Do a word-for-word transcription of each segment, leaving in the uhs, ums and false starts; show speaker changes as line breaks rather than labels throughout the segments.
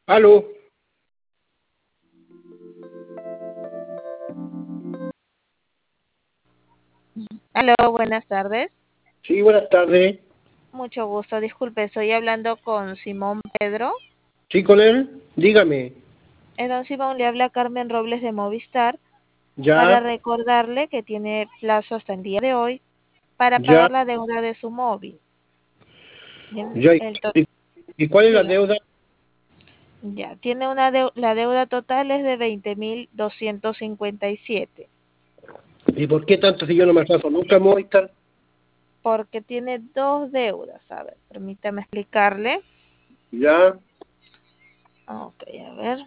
Aló.
Aló, buenas tardes.
Sí, buenas tardes.
Mucho gusto. Disculpe, estoy hablando con Simón Pedro.
Sí, con él. Dígame.
Eh, don Simón, le habla Carmen Robles de Movistar para
Ya,
recordarle que tiene plazo hasta el día de hoy para
ya,
pagar la deuda de su móvil. Bien,
ya.
el to-
¿Y, y cuál es la
Dígame.
deuda?
Ya, tiene una deu- la deuda total es de veinte mil doscientos cincuenta y siete,
¿Y por qué tanto si yo no me atraso nunca a Movistar?
porque tiene dos deudas. A ver, permítame explicarle.
Ya.
Ok, a ver.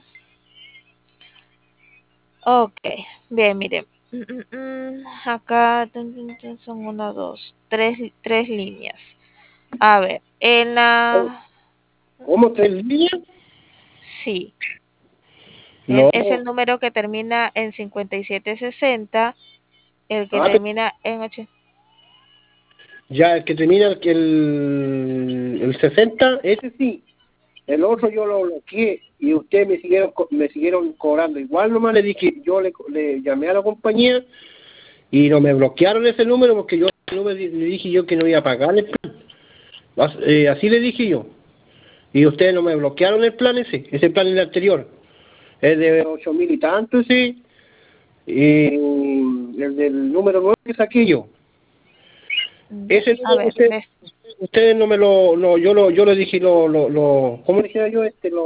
Ok, bien, mire. Mm, mm, mm, Acá tun, tun, tun, son una, dos, tres, tres líneas. A ver, en la...
¿Cómo tres líneas?
Sí, en-
No.
es el número que termina en cincuenta y siete sesenta, el que
Ah, pero
termina en ocho.
ya, el que termina el, el, el sesenta, ese sí. El otro yo lo bloqueé y ustedes me siguieron co- me siguieron cobrando. Igual nomás le dije, yo le, le llamé a la compañía y no me bloquearon ese número porque yo ese número le dije yo que no iba a pagar el plan. As- eh, así le dije yo. Y ustedes no me bloquearon el plan ese, ese plan el anterior. Es de ocho mil y tanto ese, y el del número nueve que saqué yo.
Ya,
Ese
a
número
ver,
usted,
les-
ustedes no me lo, lo yo lo, yo le dije lo, lo, lo, ¿cómo dijera yo este lo?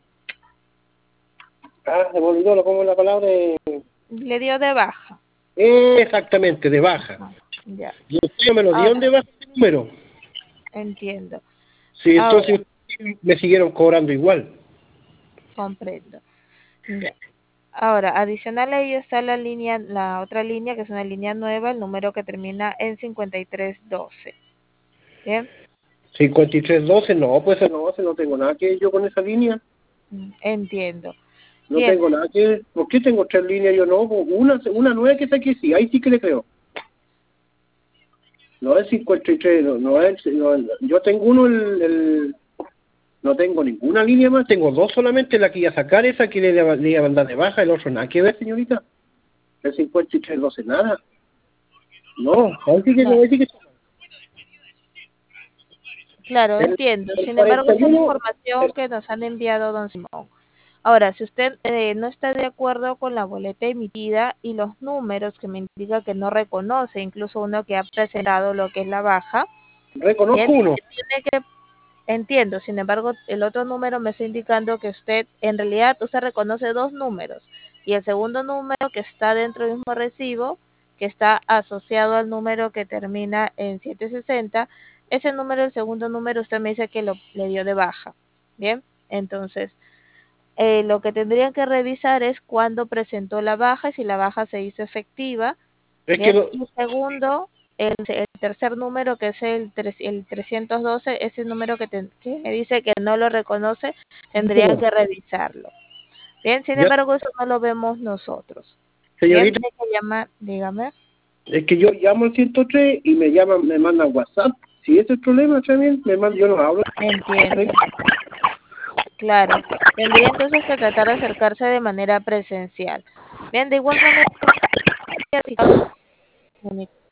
Ah, se me olvidó, lo- ¿cómo es la palabra? Eh,
le dio de baja.
exactamente, de baja.
Ajá, ya,
Y ustedes me lo dieron de
ahora
baja ese número.
entiendo.
Sí,
Ahora
entonces me siguieron cobrando igual.
comprendo. Ya. Ahora, adicional a ello está la línea, la otra línea que es una línea nueva, el número que termina en cincuenta y tres doce. Bien,
cincuenta y tres doce, no, pues no, no tengo nada que ver yo con esa línea.
mm, entiendo.
No
Bien,
tengo nada que... ¿Por qué tengo tres líneas? Yo no. Una, una nueva que saqué, sí. Ahí sí que le creo. No es cincuenta y tres. No, no es... No, yo tengo uno, el, el... No tengo ninguna línea más. Tengo dos solamente. La que iba a sacar, esa que le, le iba a mandar de baja. El otro nada que ver, señorita. El cincuenta y tres doce, nada. No. Ahí sí que no.
cla-
Ahí sí que...
claro,
El,
entiendo.
el
Sin embargo, esa es la
cuarenta y uno...
información
el-
que nos han enviado don Simón. Ahora, si usted eh, no está de acuerdo con la boleta emitida y los números que me indica que no reconoce, incluso uno que ha presentado lo que es la baja,
reconozco
bien,
uno.
tiene que entiendo, sin embargo, el otro número me está indicando que usted, en realidad, usted reconoce dos números. Y el segundo número que está dentro del mismo recibo, que está asociado al número que termina en setecientos sesenta, ese número, el segundo número, usted me dice que lo le dio de baja. Bien, entonces, eh, lo que tendrían que revisar es cuándo presentó la baja y si la baja se hizo efectiva.
Es que
Bien,
lo...
y segundo, el, el tercer número que es el, tres, el trescientos doce, ese número que, te, que me dice que no lo reconoce, tendrían que revisarlo. Bien, sin
Ya,
embargo, eso no lo vemos nosotros. Bien,
señorita,
hay que llamar, dígame.
es que yo llamo al ciento tres y me llaman, me mandan WhatsApp. Si ese es el problema, también me mandan, yo no hablo.
Entiendo, claro. Tendría entonces que tratar de acercarse de manera presencial. Bien, de igual manera,